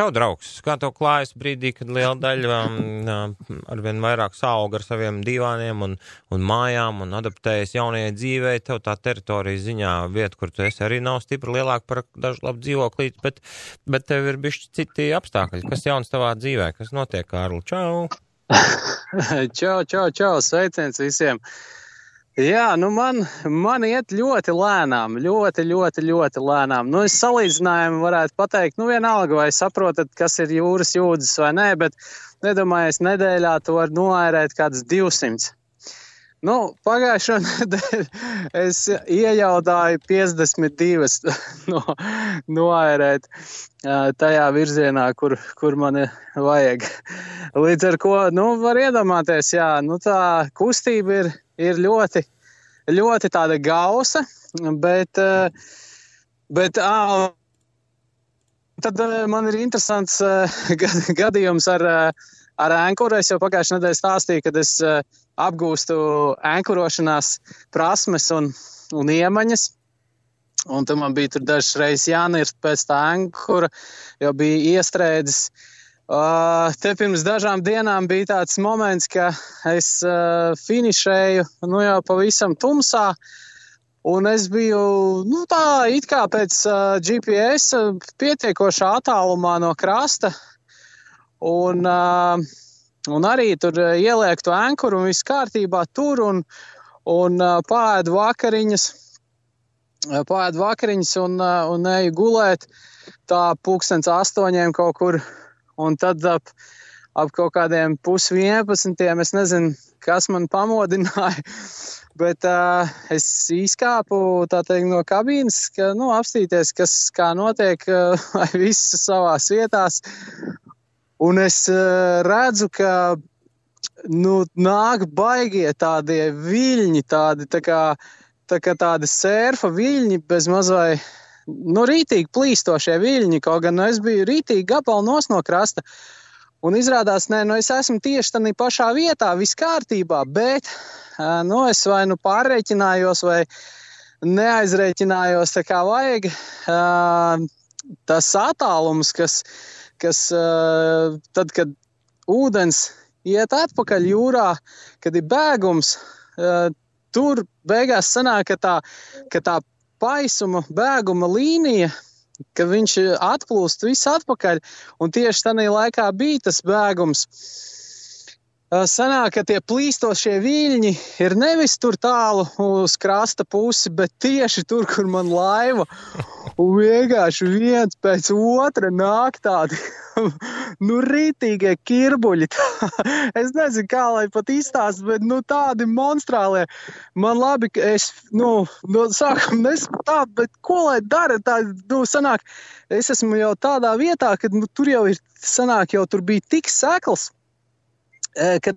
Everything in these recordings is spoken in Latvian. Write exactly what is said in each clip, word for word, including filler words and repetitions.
Čau, draugs, kā tev klājas brīdī, kad liela daļa um, arvien vairāk sauga ar saviem divāniem un, un mājām un adaptējas jaunajai dzīvei, tev tā teritorijas ziņā vieta, kur tu esi arī nav stipri lielāka par dažu labu dzīvoklīt, bet, bet tev ir bišķi citi apstākļi. Kas jauns tavā dzīvē? Kas notiek, Kārli? Čau! čau, čau, čau, sveiciens visiem! Jā, nu man, man iet ļoti lēnām, ļoti, ļoti, ļoti lēnām. Nu, es salīdzinājumu varētu pateikt, nu vienalga, vai saprotat, kas ir jūras jūdzes vai nē, bet nedomājies nedēļā to var noērēt kādas divsimts. Nu, pagājušo nedēļu es iejaudāju piecdesmit divas no, noērēt tajā virzienā, kur, kur man vajag. Līdz ar ko, nu, var iedomāties, jā, nu tā kustība ir, ir ļoti, ļoti tāda gausa, bet, bet ā, tad man ir interesants gadījums ar, ar ankuru. Es jau pagājušajā nedēļā stāstīju, kad es apgūstu ankurošanās prasmes un, un iemaņas. Un tad man bija tur dažas reizes jānirt pēc tā ankura, jo bija iestrēdzis. Uh, te pirms dažām dienām bija tāds moments, ka es uh, finišēju nu jau pavisam tumsā, un es biju, nu tā, it kā pēc uh, G P S pietiekošā attālumā no krasta, un, uh, un arī tur ieliek to ankuru un viss kārtībā tur, un, un uh, pāēdu vakariņas, pāēdu vakariņas un, uh, un eju gulēt tā pulkstens astoņiem kaut kur. Un tad ap, ap kaut kādiem pus vienpadsmitiem, es nezinu, kas man pamodināja, bet uh, es izkāpu, tā teikt, no kabīnes, ka, nu, apstīties, kas kā notiek, uh, vai viss savās vietās. Un es uh, redzu, ka, nu, nāk baigie tādie viļņi, tādi, tā kā, tā kā tādi sērfa viļņi bez mazai, nu, rītīgi plīstošie viļņi, kaut gan nu, es biju rītīgi gabali nos no krasta. Un izrādās, nē, nu, es esmu tieši tādā pašā vietā, viss kārtībā, bet, nu, es vai nu pārreķinājos, vai neaizreķinājos tā kā vajag. Tas attālums, kas, kas tad, kad ūdens iet atpakaļ jūrā, kad ir bēgums, tur beigās sanāk, ka tā, ka tā paisuma, bēguma līnija, ka viņš atplūst visu atpakaļ, un tieši tādā laikā bija tas bēgums. Sanāk, ka tie plīstošie viļņi ir nevis tur tālu uz krasta pusi, bet tieši tur, kur man laiva, un vienkārši viens pēc otra nāk tādi, nu, rītīgie kirbuļi. Es nezinu, kā lai pat izstāst, bet, nu, tādi monstrālie. Man labi, ka es, nu, no sākuma nesmu tā, bet ko lai dara? Tā, nu, sanāk, es esmu jau tādā vietā, kad, nu, tur jau ir, sanāk, jau tur bija tik sekls, kad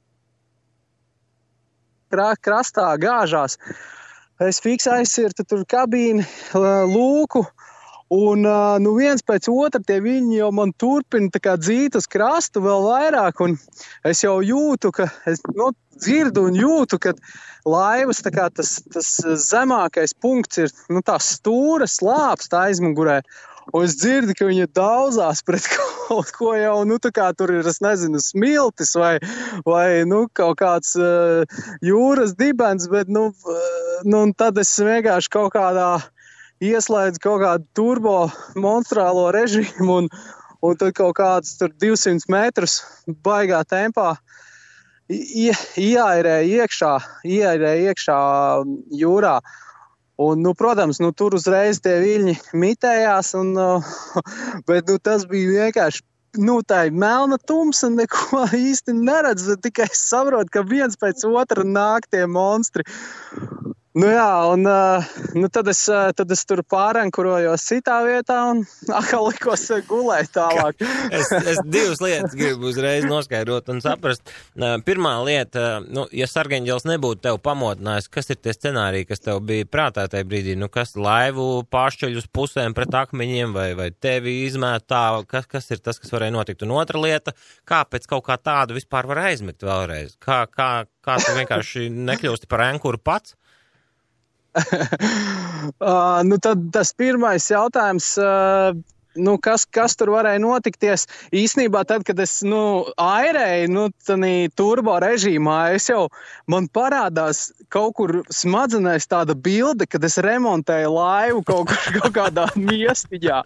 krastā gāžās. Es fiks aizsirtu tur kabīni, lūku, un nu viens pēc otra tie viņi jau man turpina tā kā dzīt uz krastu vēl vairāk, un es jau jūtu, ka es, nu, dzirdu un jūtu, ka laivas tā kā tas, tas zemākais punkts ir, nu, tās stūras slāpst aizmugurē. Un es dzirdu, ka viņa daudzās pret kaut ko jau, nu, tā kā tur ir, es nezinu, smiltis vai, vai nu, kaut kāds uh, jūras dibens, bet, nu, uh, nu, un tad es vienkārši kaut kādā ieslēdzu kaut kādu turbo monstrālo režīmu un, un tad kaut kāds tur divsimt metrus baigā tempā ie, ieairēja iekšā, ieairēja iekšā jūrā. Un, nu, protams, nu, tur uzreiz tie viļņi mitējās, un, bet, nu, tas bija vienkārši, nu, tā ir melna tumsa, neko īsti neredz, tikai saprot, ka viens pēc otra nāk tie monstri. Nu jā, un nu, tad, es, tad es tur pārankurojos citā vietā un atkal likos gulēt tālāk. es, es divas lietas gribu uzreiz noskaidrot un saprast. Pirmā lieta, nu, ja sargeņģels nebūtu tev pamodinājis, kas ir tie scenāriji, kas tev bija prātā tajā brīdī? Nu, kas laivu pāršķeļ uz pusēm pret akmeņiem vai, vai tevi izmēt tā? Kas, kas ir tas, kas varēja notikt? Un otra lieta, kā pēc kaut kā tādu vispār var aizmigt vēlreiz? Kā, kā, kā tu vienkārši nekļūsti par ankuru pats? uh, nu tad tas pirmais jautājums, uh, nu, kas, kas tur varēja notikties. Īsnībā tad, kad es, nu, airēju, nu, tanī turbo režīmā, es jau, man parādās kaut kur smadzenēs tāda bilde, kad es remontēju laivu kaut kur kaut kādā miestiņā.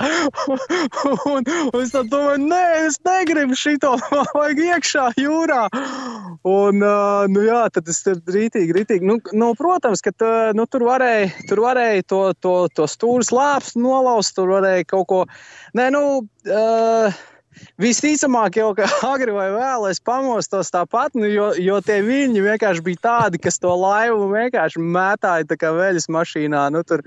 un, un es tā domāju, nē, es negribu šito, vajag iekšā jūrā. Un, uh, nu jā, tad es tur rītīgi, rītīgi, nu, nu protams, ka tā, nu, tur varēja, tur varēja to, to, to stūras lāpstu nolaust, tur varēja kaut ko, nē, nu, uh, visticamāk jau, ka agri vai vēl es pamostos tāpat, nu, jo, jo tie viļņi vienkārši bija tādi, kas to laivu vienkārši mētāja tā kā veļas mašīnā, nu, tur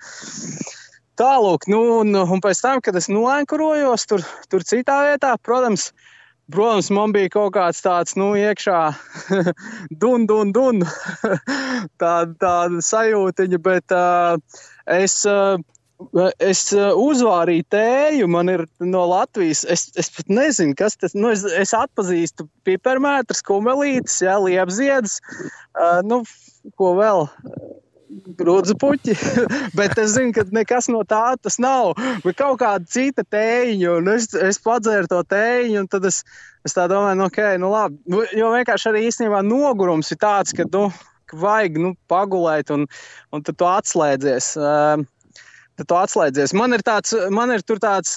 tālūk, nu, un, un pēc tam, kad es noenkurojos tur, tur citā vietā, protams, protams, man bija kaut kāds tāds, nu, iekšā dun, dun, dun, tāda, tāda sajūtiņa, bet uh, es... Uh, Es uzvārīju tēju, man ir no Latvijas, es, es pat nezinu, kas tas, nu, es, es atpazīstu pipermētras, kumelītes, jā, liepziedus, uh, nu, ko vēl, grūdzu puķi, bet es zinu, ka nekas no tā tas nav, bet kaut kāda cita tējiņa, un es, es padzēru to tējiņu, un tad es, es tā domāju, nu, ok, nu, labi, jo vienkārši arī īstenībā nogurums ir tāds, ka, nu, ka vajag, nu, pagulēt, un, un tad tu atslēdzies. Uh, Tad tu atslēdzies. Man ir tāds, man ir tur tāds,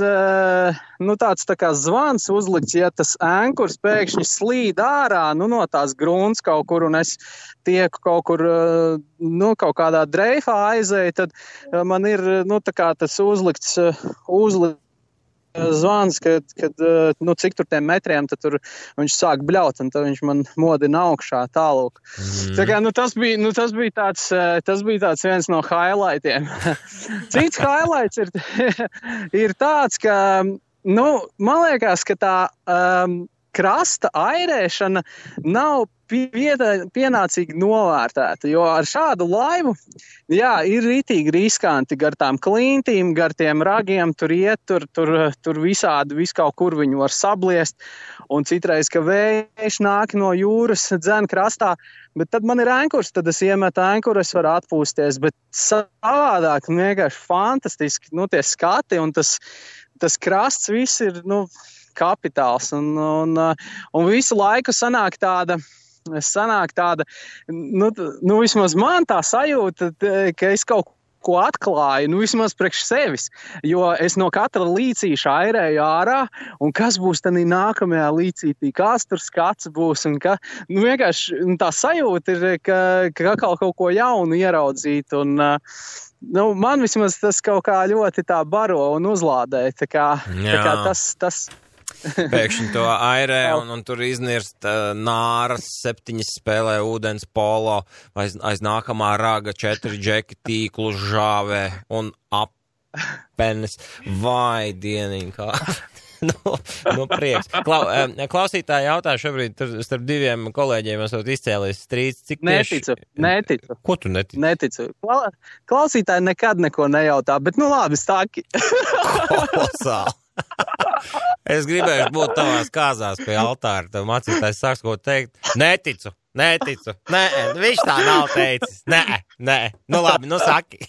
nu tāds tā kā zvans uzlikts, ja tas ēnkurs pēkšņi slīd ārā, nu no tās grunts kaut kur, un es tieku kaut kur, nu kaut kādā dreifā aizēju, tad man ir, nu tā kā tas uzlikts, uzlikts zvans, kad, kad, nu, cik tur tiem metriem, tad tur viņš sāk bļaut, un tad viņš man modina augšā tālūk. Mm. Tā kā, nu, tas bija, nu, tas bija tāds, tas bija tāds viens no highlightiem. Cits highlights ir, ir tāds, ka, nu, man liekas, ka tā um, krasta airēšana nav pienācīgi novērtēta, jo ar šādu laivu, jā, ir ritīgi riskanti gar tām klintīm, gar tiem ragiem, tur iet, tur, tur, tur visādi, vis kaut kur viņu var sabliest, un citreiz, ka vējš nāk no jūras dzen krastā, bet tad man ir ēnkurs, tad es iemetu ēnkuru, es varu atpūsties, bet savādāk, nu, vienkārši fantastiski, nu, tie skati, un tas, tas krasts viss ir, nu, kapitāls, un, un, un visu laiku sanāk tāda, sanāk tāda, nu, nu vismaz man tā sajūta, ka es kaut ko atklāju, nu vismaz priekš sevis, jo es no katra līcīša airēju ārā, un kas būs tanī nākamajā līcītī, kāds tur skats būs, un ka, nu vienkārši tā sajūta ir, ka, ka kaut, kaut ko jaunu ieraudzīt, un, nu, man vismaz tas kaut kā ļoti tā baro un uzlādē, tā kā, tā kā tas, tas, Pēkšņi to airē un, un tur iznirst uh, nāras, septiņas spēlē ūdens polo, aiz, aiz nākamā raga četri džeki tīklu žāvē un apenes. Vai dieniņ, kā... nu, nu, prieks. Klau, klausītāji jautā šobrīd tur starp diviem kolēģiem esot izcēlies strīds. Cik neticu, tieši... neticu. Ko tu netici? Neticu. Klausītāji nekad neko nejautā, bet nu labi, stāki. Kolosāli. Es gribēju būt tavās kāzās pie altāra, tev mācītājs sāks ko teikt. Neticu, neticu, nē, viņš tā nav teicis. Nē, nē, nu labi, nu saki.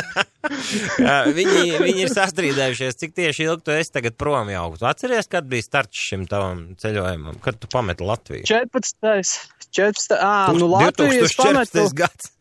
viņi, viņi ir sastrīdējušies, cik tieši ilgi tu esi tagad prom jau. Tu atceries, kad bija starts šim tavam ceļojumam? Kad tu pameti Latviju? četrpadsmitais. četrpadsmitais. Ā, nu Latviju es pametu. Gads.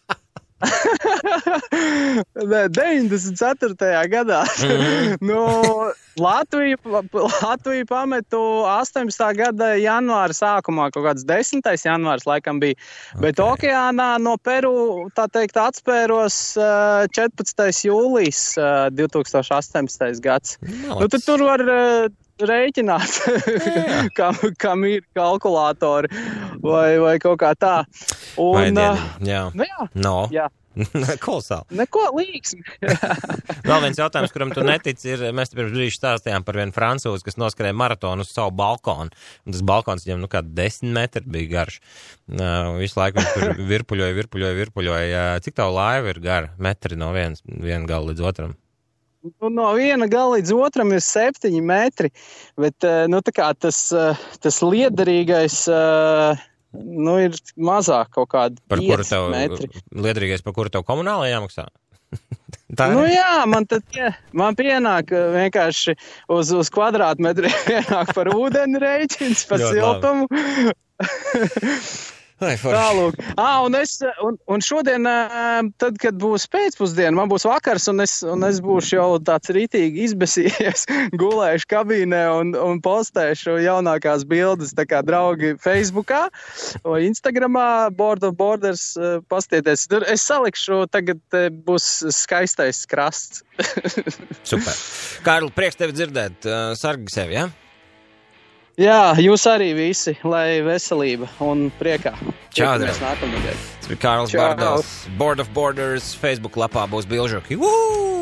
deviņdesmit ceturtajā gadā. Mm-hmm. nu, Latviju, Latviju pametu astoņpadsmitā gada janvāra sākumā, kaut kāds desmitais janvārs laikam bija, okay. Bet okeānā no Peru, tā teikt, atspēros četrpadsmitais jūlijs divtūkstoš astoņpadsmitais gads. Malacis. Nu, tad tur var rēķināt, kam, kam ir kalkulātori vai, vai kaut kā tā. Un, vai dienu, jā. Nu, jā. No. Jā. Kolosāli. Neko līksmi. Vēl viens jautājums, kuram tu netici, ir, mēs te pirms brīža stāstījām par vienu francūzi, kas noskrēja maratonu uz savu balkonu. Un tas balkons viņam, nu, kā desmit metri bija garš. Uh, visu laiku viņš tur virpuļoja, virpuļoja, virpuļoja. Cik tavu laiva ir gara? Metri no vienas, viena gala līdz otram? Nu, no viena gala līdz otram ir septiņi metri, bet, nu, tā kā tas, tas liederīgais, nu, ir mazāk kaut kādi pieci metri. Liederīgais, par kuru tev komunālajā jāmaksā? Tā nu jā, man tad pie, man pienāk vienkārši uz, uz kvadrātmetru pienāk par ūdeni rēķins, par siltumu. Tālūk. Ah, un, es, un, un šodien, tad, kad būs pēcpusdiena, man būs vakars, un es, un es būšu jau tāds rītīgi izbesījies, gulēšu kabīnē un, un postēšu jaunākās bildes, tā kā draugi Facebookā vai Instagramā, Board of Borders, pastieties. Tur es salikšu, tagad būs skaistais krasts. Super. Kārli, prieks tevi dzirdēt, sargi sevi, ja? Jā, jūs arī visi, lai veselība un priekā. Čau, draugi. Tas bija Kārlis Bardals, Board of Borders, Facebook lapā būs bilžoki. Woo!